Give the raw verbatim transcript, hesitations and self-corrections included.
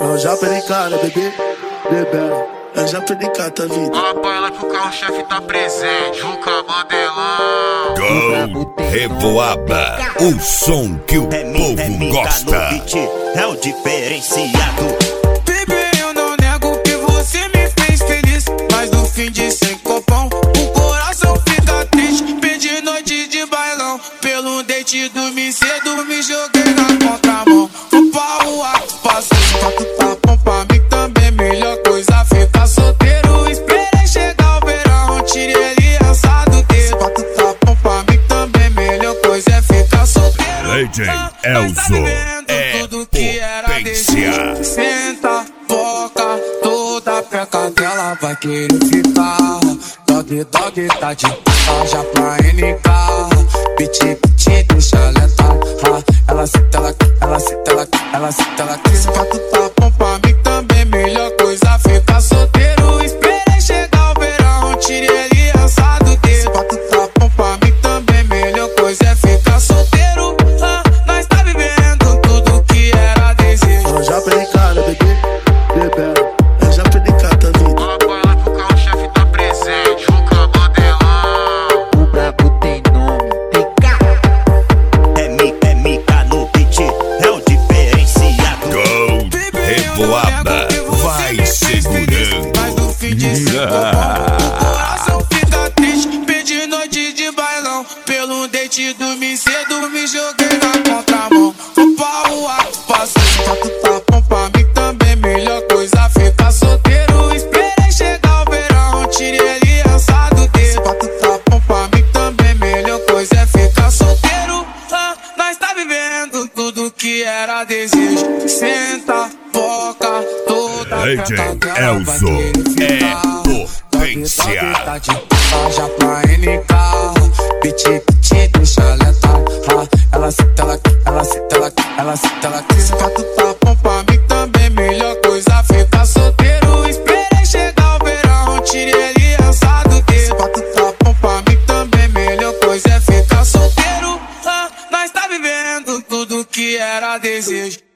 Eu já perdi cara, bebê, bebê. Eu já perdi cara, vida. Fala pra ela que o carro-chefe tá presente. Juca Mandelão. Gol Revoada, o som que o é povo mi, é gosta. Beat, é o diferenciado. Bebê, eu não nego que você me fez feliz, mas no fim de sem copão o coração fica triste. Perdi noite de bailão, pelo date dormi cedo, me joguei na contramão. Fui pra rua, passei quatro tapão pra mim também. Melhor coisa ficar solteiro, esperei chegar o verão, tirei aliançado dele. Quatro tapão pra mim também, melhor coisa é ficar solteiro. Legend Ah, Elzo é tudo potência. Senta, foca, toda peca dela vai querer ficar. Dog, dog, tá de já pra N K. Piti, piti, deixa ela tá. Ela senta, ela, ela senta, ela, ela senta, ela quis. Quatro tapão pra mim também, melhor coisa ficar solteiro. Esperei chegar o verão, tirei aliançado dele. Quatro tapão pra mim também, melhor coisa é ficar solteiro. Ah, nós tá vivendo tudo que era desejo. Eu já perdi cara, bebê, bebê. Eu já perdi cara, vida. Fala pra ela que o carro-chefe tá presente. Juca Mandelão. O brabo tem nome, tem cara. É mi, é mica no beat, é o diferenciado. Gol Revoada, vai segurando. Mas no fim de cinco o coração fica triste. Perdi noite de bailão, pelo date dormi cedo, me joguei na contramão. Fui pra rua, passei quatro tapão pra mim também, melhor coisa ficar solteiro. Esperei chegar o verão, tirei aliançado dele. Quatro tapão pra mim também, melhor coisa é ficar solteiro. Ah, nós tá vivendo tudo que era desejo. Senta, foca, toda Legend peca dela vai Elzo querer é ficar. potência. Tá de já pra N K. Piti, piti, deixa ela tá. Ela senta, ela, ela senta, ela, ela senta, ela quis. Quatro tapão pra mim também, melhor coisa ficar solteiro. Esperei chegar o verão, tirei aliançado dele. Quatro tapão pra mim também, melhor coisa é ficar solteiro. Ah, nós tá vivendo tudo que era desejo.